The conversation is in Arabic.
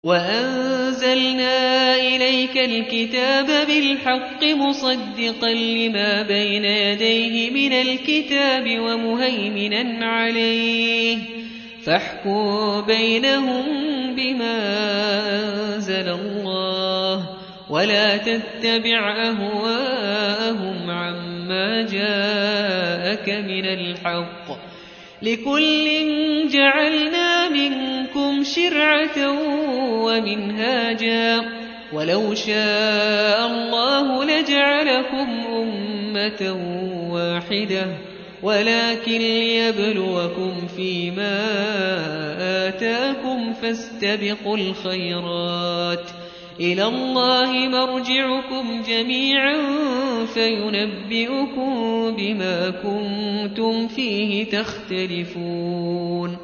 وأنزلنا إليك الكتاب بالحق مصدقا لما بين يديه من الكتاب ومهيمنا عليه فاحكم بينهم بما أنزل الله ولا تتبع أهواءهم عما جاءك من الحق لكل جعلنا منكم شرعة ومنهاجا ولو شاء الله لجعلكم أمة واحدة ولكن ليبلوكم فيما آتاكم فاستبقوا الخيرات إلى الله مرجعكم جميعا فينبئكم بما كنتم فيه تختلفون